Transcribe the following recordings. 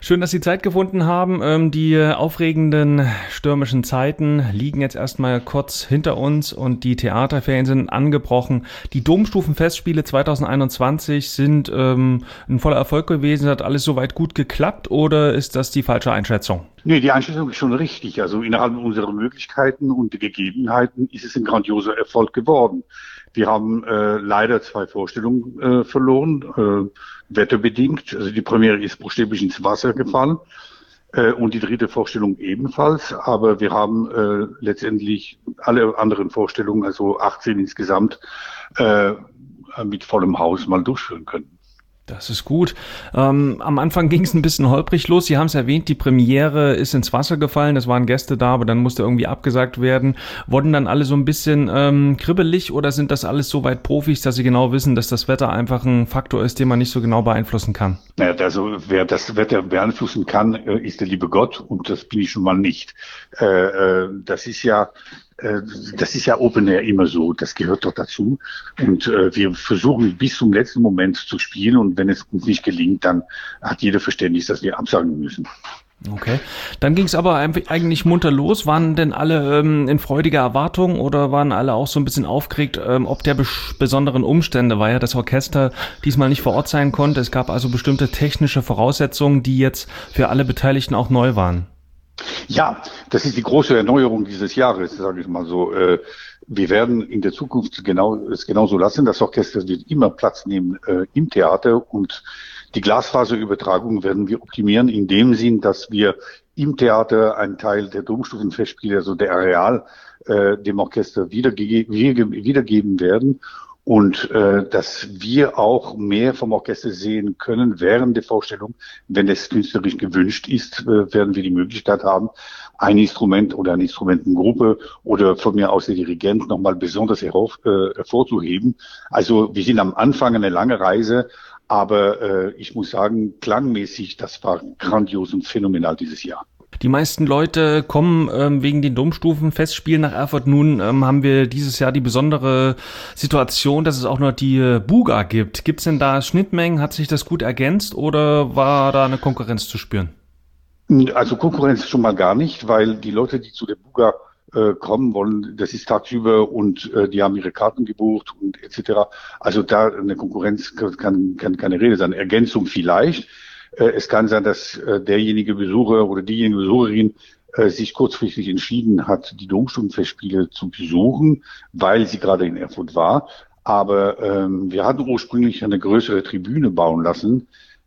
Schön, dass Sie Zeit gefunden haben. Die aufregenden stürmischen Zeiten liegen jetzt erstmal kurz hinter uns und die Theaterferien sind angebrochen. Die Domstufenfestspiele 2021 sind ein voller Erfolg gewesen. Hat alles soweit gut geklappt oder ist das die falsche Einschätzung? Nee, die Einschätzung ist schon richtig. Also innerhalb unserer Möglichkeiten und der Gegebenheiten ist es ein grandioser Erfolg geworden. Wir haben leider zwei Vorstellungen verloren, wetterbedingt. Also die Premiere ist buchstäblich ins Wasser gefallen und die dritte Vorstellung ebenfalls. Aber wir haben letztendlich alle anderen Vorstellungen, also 18 insgesamt, mit vollem Haus mal durchführen können. Das ist gut. Am Anfang ging es ein bisschen holprig los. Sie haben es erwähnt, die Premiere ist ins Wasser gefallen. Es waren Gäste da, aber dann musste irgendwie abgesagt werden. Wurden dann alle so ein bisschen kribbelig oder sind das alles so weit Profis, dass sie genau wissen, dass das Wetter einfach ein Faktor ist, den man nicht so genau beeinflussen kann? Naja, also wer das Wetter beeinflussen kann, ist der liebe Gott und das bin ich schon mal nicht. Das ist ja Open Air immer so, das gehört doch dazu. Und wir versuchen bis zum letzten Moment zu spielen und wenn es uns nicht gelingt, dann hat jeder Verständnis, dass wir absagen müssen. Okay. Dann ging es aber eigentlich munter los. Waren denn alle in freudiger Erwartung oder waren alle auch so ein bisschen aufgeregt, ob der besonderen Umstände, weil ja das Orchester diesmal nicht vor Ort sein konnte. Es gab also bestimmte technische Voraussetzungen, die jetzt für alle Beteiligten auch neu waren. Ja, das ist die große Erneuerung dieses Jahres, sage ich mal so. Wir werden in der Zukunft es genauso lassen. Das Orchester wird immer Platz nehmen im Theater und die Glasfaserübertragung werden wir optimieren in dem Sinn, dass wir im Theater einen Teil der Domstufenfestspiele, also der Areal, dem Orchester wiedergeben werden und dass wir auch mehr vom Orchester sehen können während der Vorstellung. Wenn es künstlerisch gewünscht ist, werden wir die Möglichkeit haben, ein Instrument oder eine Instrumentengruppe oder von mir aus der Dirigent nochmal besonders hervorzuheben. Also wir sind am Anfang eine lange Reise, aber ich muss sagen, klangmäßig, das war grandios und phänomenal dieses Jahr. Die meisten Leute kommen wegen den Domstufenfestspielen nach Erfurt. Nun haben wir dieses Jahr die besondere Situation, dass es auch noch die Buga gibt. Gibt es denn da Schnittmengen? Hat sich das gut ergänzt oder war da eine Konkurrenz zu spüren? Also Konkurrenz schon mal gar nicht, weil die Leute, die zu der Buga kommen wollen, das ist tagsüber und die haben ihre Karten gebucht und etc. Also da eine Konkurrenz kann keine Rede sein. Ergänzung vielleicht. Es kann sein, dass derjenige Besucher oder diejenige Besucherin sich kurzfristig entschieden hat, die Domstufenfestspiele zu besuchen, weil sie gerade in Erfurt war. Aber wir hatten ursprünglich eine größere Tribüne bauen lassen,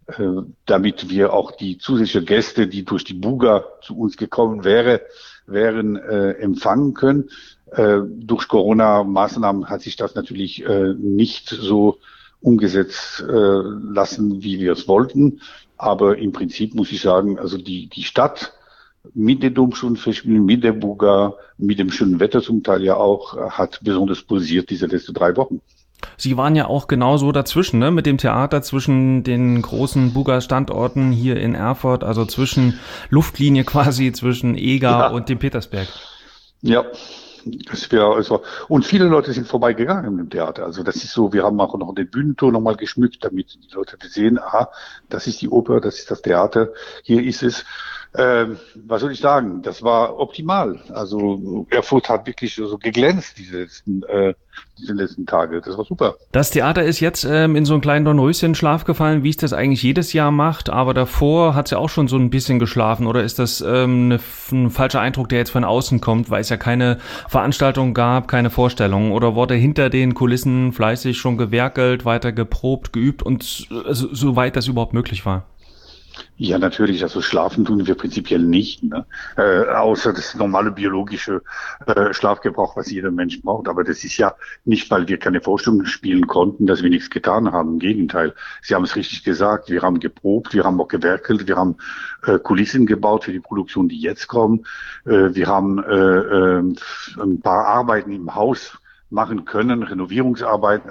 damit wir auch die zusätzlichen Gäste, die durch die Buga zu uns gekommen wären, empfangen können. Durch Corona-Maßnahmen hat sich das natürlich nicht so umgesetzt lassen, wie wir es wollten. Aber im Prinzip muss ich sagen, also die Stadt mit den Domstufenfestspielen, mit der Buga, mit dem schönen Wetter zum Teil ja auch, hat besonders pulsiert diese letzten 3 Wochen. Sie waren ja auch genauso dazwischen, ne? Mit dem Theater zwischen den großen Buga-Standorten hier in Erfurt, also zwischen Luftlinie quasi, zwischen Eger Ja, und dem Petersberg. ja. Das wäre also, und viele Leute sind vorbeigegangen im Theater. Also das ist so, wir haben auch noch den Bühnentor nochmal geschmückt, damit die Leute sehen, aha, das ist die Oper, das ist das Theater, hier ist es. Was soll ich sagen? Das war optimal. Also Erfurt hat wirklich so geglänzt diese letzten Tage. Das war super. Das Theater ist jetzt in so einen kleinen Dornröschen-Schlaf gefallen, wie es das eigentlich jedes Jahr macht, aber davor hat es ja auch schon so ein bisschen geschlafen, oder ist das ein falscher Eindruck, der jetzt von außen kommt, weil es ja keine Veranstaltung gab, keine Vorstellung, oder wurde hinter den Kulissen fleißig schon gewerkelt, weiter geprobt, geübt und also, soweit das überhaupt möglich war? Ja, natürlich. Also schlafen tun wir prinzipiell nicht, ne? Außer das normale biologische Schlafgebrauch, was jeder Mensch braucht. Aber das ist ja nicht, weil wir keine Vorstellungen spielen konnten, dass wir nichts getan haben. Im Gegenteil. Sie haben es richtig gesagt. Wir haben geprobt, wir haben auch gewerkelt, wir haben Kulissen gebaut für die Produktion, die jetzt kommen. Wir haben ein paar Arbeiten im Haus machen können, Renovierungsarbeiten.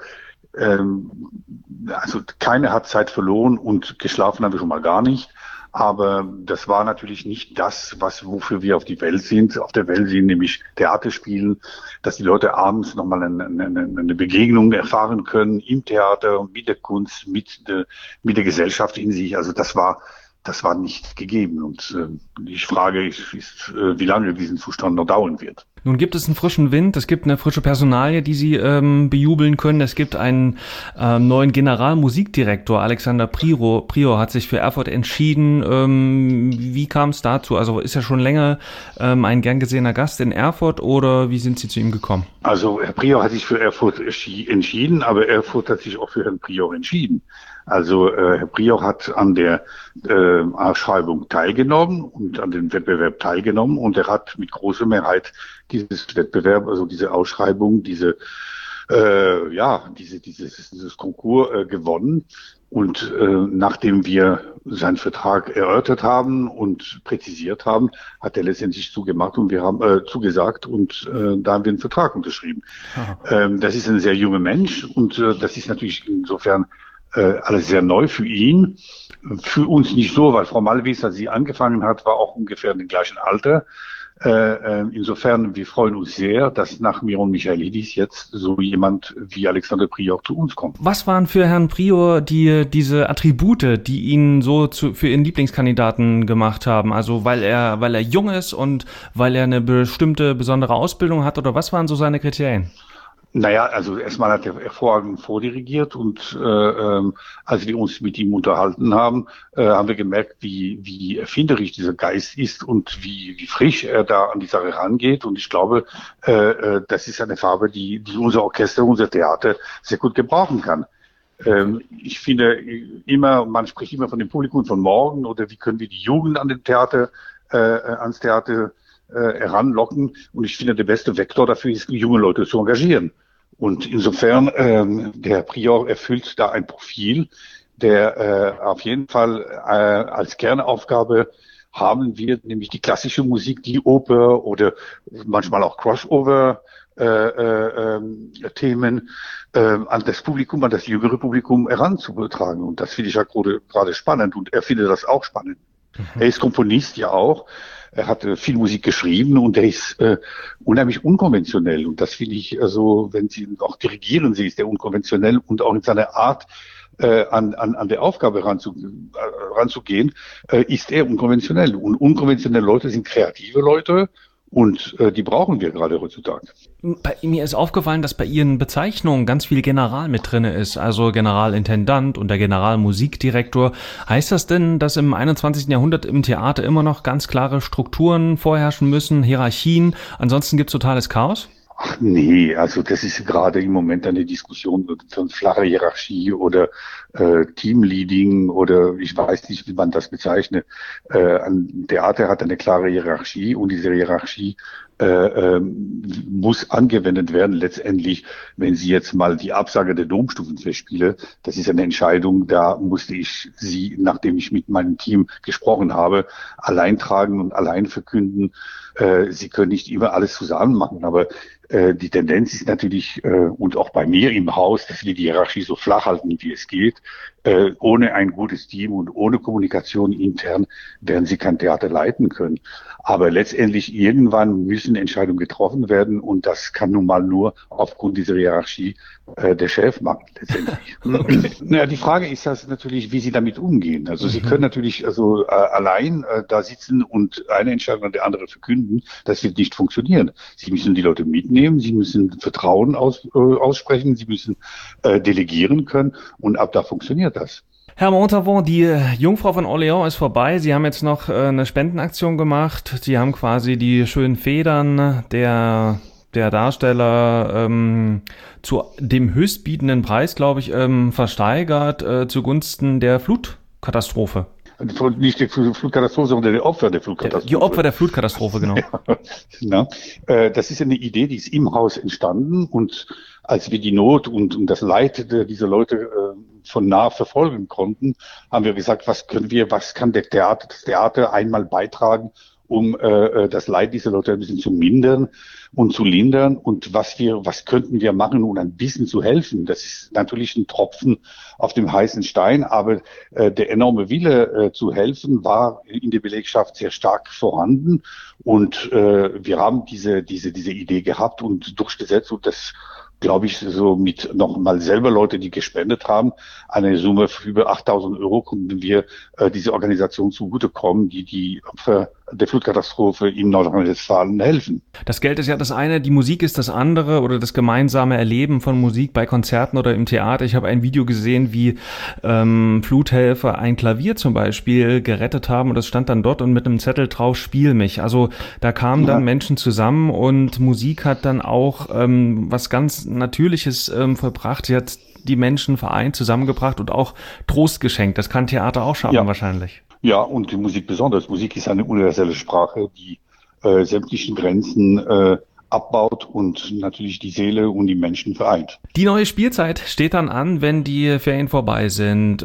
Also keiner hat Zeit verloren und geschlafen haben wir schon mal gar nicht. Aber das war natürlich nicht das, wofür wir auf der Welt sind, nämlich Theater spielen, dass die Leute abends nochmal eine Begegnung erfahren können im Theater, mit der Kunst, mit der Gesellschaft in sich. Also das war das war nicht gegeben. Und die Frage ist, wie lange diesen Zustand noch dauern wird. Nun gibt es einen frischen Wind, es gibt eine frische Personalie, die Sie bejubeln können. Es gibt einen neuen Generalmusikdirektor, Alexander Prior. Prior hat sich für Erfurt entschieden. Wie kam es dazu? Also ist er schon länger ein gern gesehener Gast in Erfurt oder wie sind Sie zu ihm gekommen? Also Herr Prior hat sich für Erfurt entschieden, aber Erfurt hat sich auch für Herrn Prior entschieden. Also Herr Prior hat an der Ausschreibung teilgenommen und an dem Wettbewerb teilgenommen und er hat mit großer Mehrheit dieses Wettbewerb, also diese Ausschreibung, dieses Konkurs gewonnen. Und nachdem wir seinen Vertrag erörtert haben und präzisiert haben, hat er letztendlich zugemacht und wir haben zugesagt und da haben wir einen Vertrag unterschrieben. Das ist ein sehr junger Mensch und das ist natürlich insofern alles sehr neu für ihn. Für uns nicht so, weil Frau Malwies, als sie angefangen hat, war auch ungefähr in dem gleichen Alter. Insofern, wir freuen uns sehr, dass nach Miron Michailidis jetzt so jemand wie Alexander Prior zu uns kommt. Was waren für Herrn Prior diese Attribute, die ihn so für Ihren Lieblingskandidaten gemacht haben? Also weil er jung ist und weil er eine bestimmte besondere Ausbildung hat oder was waren so seine Kriterien? Naja, also erstmal hat er hervorragend vordirigiert und als wir uns mit ihm unterhalten haben, haben wir gemerkt, wie erfinderisch dieser Geist ist und wie frisch er da an die Sache rangeht. Und ich glaube, das ist eine Farbe, die unser Orchester, unser Theater sehr gut gebrauchen kann. Ich finde man spricht immer von dem Publikum von morgen oder wie können wir die Jugend an den ans Theater heranlocken. Und ich finde, der beste Vektor dafür ist, junge Leute zu engagieren. Und insofern, der Prior erfüllt da ein Profil, der auf jeden Fall als Kernaufgabe haben wird, nämlich die klassische Musik, die Oper oder manchmal auch Crossover Themen an das Publikum, an das jüngere Publikum heranzutragen. Und das finde ich ja gerade spannend und er findet das auch spannend. Er ist Komponist ja auch. Er hat viel Musik geschrieben und er ist unheimlich unkonventionell. Und das finde ich, also wenn Sie ihn auch dirigieren, Sie ist er unkonventionell und auch in seiner Art an der Aufgabe ranzugehen, ist er unkonventionell. Und unkonventionelle Leute sind kreative Leute. Und die brauchen wir gerade heutzutage. Mir ist aufgefallen, dass bei Ihren Bezeichnungen ganz viel General mit drinne ist, also Generalintendant und der Generalmusikdirektor. Heißt das denn, dass im 21. Jahrhundert im Theater immer noch ganz klare Strukturen vorherrschen müssen, Hierarchien, ansonsten gibt's totales Chaos? Ach nee, also das ist gerade im Moment eine Diskussion, so eine flache Hierarchie oder Teamleading oder ich weiß nicht, wie man das bezeichnet. Ein Theater hat eine klare Hierarchie und diese Hierarchie muss angewendet werden. Letztendlich, wenn Sie jetzt mal die Absage der Domstufenfestspiele, das ist eine Entscheidung, da musste ich sie, nachdem ich mit meinem Team gesprochen habe, allein tragen und allein verkünden. Sie können nicht immer alles zusammen machen, aber die Tendenz ist natürlich, und auch bei mir im Haus, dass wir die Hierarchie so flach halten, wie es geht. Ohne ein gutes Team und ohne Kommunikation intern werden Sie kein Theater leiten können. Aber letztendlich irgendwann müssen Entscheidungen getroffen werden und das kann nun mal nur aufgrund dieser Hierarchie der Chef machen letztendlich. Okay. Naja, die Frage ist das natürlich, wie Sie damit umgehen. Also Sie können natürlich allein da sitzen und eine Entscheidung an der andere verkünden. Das wird nicht funktionieren. Sie müssen die Leute mitnehmen, Sie müssen Vertrauen aussprechen, Sie müssen delegieren können und ab da funktioniert das. Herr Montavon, die Jungfrau von Orléans ist vorbei. Sie haben jetzt noch eine Spendenaktion gemacht. Sie haben quasi die schönen Federn der Darsteller zu dem höchstbietenden Preis, glaube ich, versteigert zugunsten der Flutkatastrophe. Nicht die Flutkatastrophe, sondern die Opfer der Flutkatastrophe. Die Opfer der Flutkatastrophe, genau. Ja, das ist eine Idee, die ist im Haus entstanden und als wir die Not und das Leid dieser Leute von nah verfolgen konnten, haben wir gesagt, was kann das Theater einmal beitragen, um das Leid dieser Leute ein bisschen zu mindern und zu lindern und was könnten wir machen, um ein bisschen zu helfen. Das ist natürlich ein Tropfen auf dem heißen Stein, aber der enorme Wille zu helfen war in der Belegschaft sehr stark vorhanden und wir haben diese Idee gehabt und durchgesetzt und das glaube ich, so mit noch mal selber Leute, die gespendet haben, eine Summe für über 8.000 Euro konnten wir diese Organisation zugutekommen, die Opfer der Flutkatastrophe in Nordrhein-Westfalen helfen. Das Geld ist ja das eine, die Musik ist das andere oder das gemeinsame Erleben von Musik bei Konzerten oder im Theater. Ich habe ein Video gesehen, wie Fluthelfer ein Klavier zum Beispiel gerettet haben und das stand dann dort und mit einem Zettel drauf, spiel mich. Also da kamen dann Menschen zusammen und Musik hat dann auch was ganz Natürliches vollbracht. Sie hat die Menschen vereint, zusammengebracht und auch Trost geschenkt. Das kann Theater auch schaffen wahrscheinlich. Ja, und die Musik besonders. Musik ist eine universelle Sprache, die sämtlichen Grenzen abbaut und natürlich die Seele und die Menschen vereint. Die neue Spielzeit steht dann an, wenn die Ferien vorbei sind.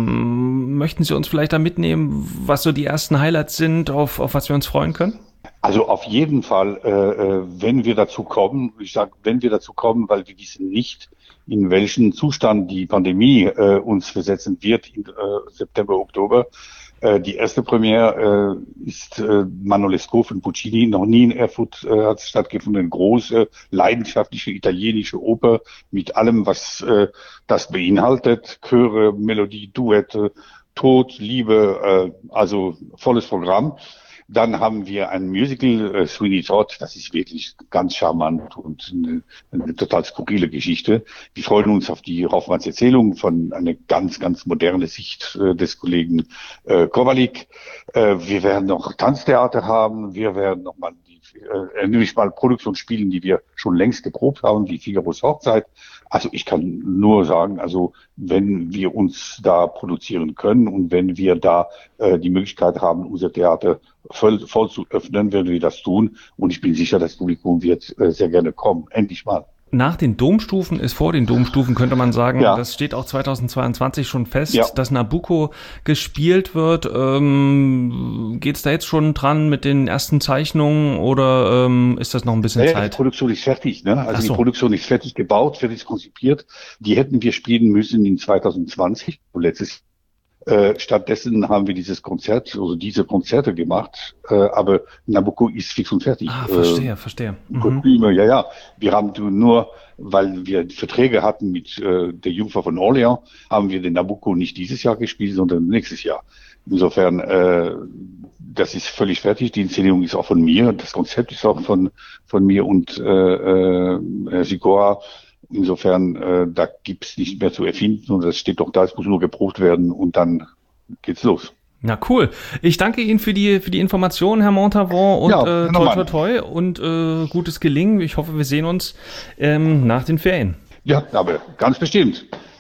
Möchten Sie uns vielleicht da mitnehmen, was so die ersten Highlights sind, auf was wir uns freuen können? Also auf jeden Fall, wenn wir dazu kommen, ich sage, wenn wir dazu kommen, weil wir wissen nicht, in welchen Zustand die Pandemie uns versetzen wird im September, Oktober. Die erste Premiere ist Manon Lescaut von Puccini. Noch nie in Erfurt hat es stattgefunden. Eine große, leidenschaftliche italienische Oper mit allem, was das beinhaltet. Chöre, Melodie, Duette, Tod, Liebe, also volles Programm. Dann haben wir ein Musical, Sweeney Todd, das ist wirklich ganz charmant und eine total skurrile Geschichte. Wir freuen uns auf die Hoffmanns Erzählung von einer ganz, ganz moderne Sicht des Kollegen Kowalik. Wir werden noch Tanztheater haben, wir werden noch mal nämlich mal Produktion spielen, die wir schon längst geprobt haben, wie Figaros Hochzeit. Also ich kann nur sagen, also wenn wir uns da produzieren können und wenn wir da die Möglichkeit haben, unser Theater voll zu öffnen, werden wir das tun. Und ich bin sicher, das Publikum wird sehr gerne kommen. Endlich mal. Nach den Domstufen ist vor den Domstufen, könnte man sagen, das steht auch 2022 schon fest, dass Nabucco gespielt wird. Geht's da jetzt schon dran mit den ersten Zeichnungen oder ist das noch ein bisschen Zeit? Die Produktion ist fertig, ne? Also die Produktion ist fertig gebaut, fertig konzipiert. Die hätten wir spielen müssen in 2020, letztes Jahr. Stattdessen haben wir diese Konzerte gemacht, aber Nabucco ist fix und fertig. Verstehe. Kostüme, ja. Wir haben nur, weil wir Verträge hatten mit der Jungfrau von Orleans, haben wir den Nabucco nicht dieses Jahr gespielt, sondern nächstes Jahr. Insofern, das ist völlig fertig. Die Inszenierung ist auch von mir, das Konzept ist auch von mir und Herr Sikora. Insofern, da gibt's nicht mehr zu erfinden und das steht doch da, es muss nur geprobt werden und dann geht's los. Na cool. Ich danke Ihnen für die Informationen, Herr Montavon, und toi und gutes Gelingen. Ich hoffe, wir sehen uns nach den Ferien. Ja, aber ganz bestimmt.